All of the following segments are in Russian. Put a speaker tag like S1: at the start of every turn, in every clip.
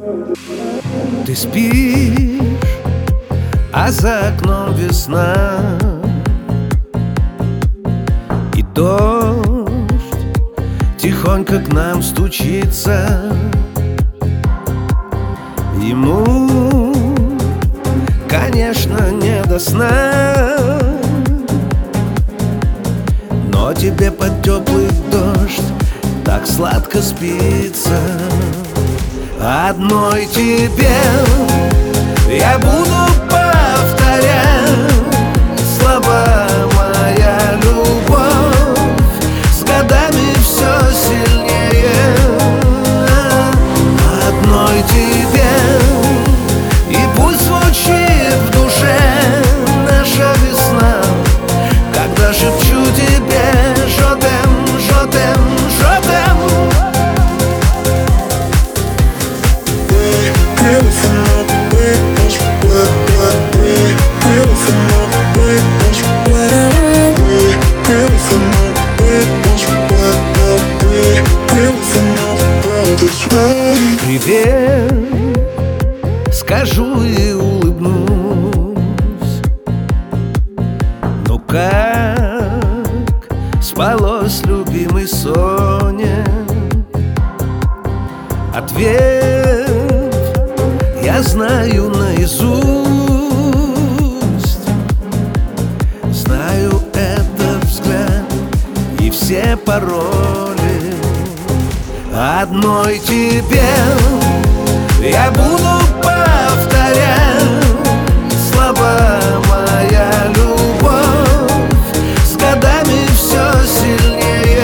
S1: Ты спишь, а за окном весна, и дождь тихонько к нам стучится. Ему, конечно, не до сна, но тебе под теплый дождь так сладко спится. Одной тебе я буду повторять слова: моя любовь с годами все сильнее. Одной тебе, и пусть звучит в душе наша весна, когда шепчу тебе: жодем, жодем, жодем. Привет, скажу и улыбнусь. Ну как спалось любимой Соне? Ответ я знаю наизусть. Знаю этот взгляд и все пароли. Одной тебе я буду повторять слова: моя любовь с годами все сильнее.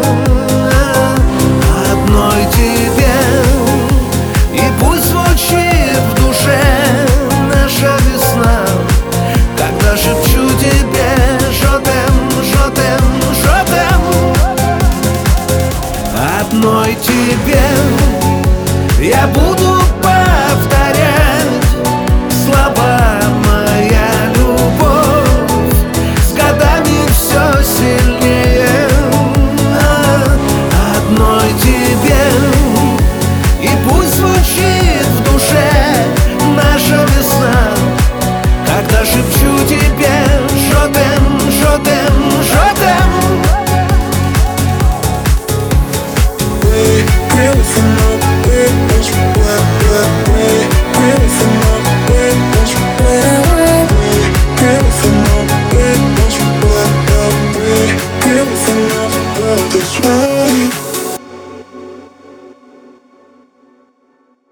S1: Одной тебе, и пусть звучит в душе наша весна, когда шепчу тебе: жодем, жодем, жодем. Одной тебе я буду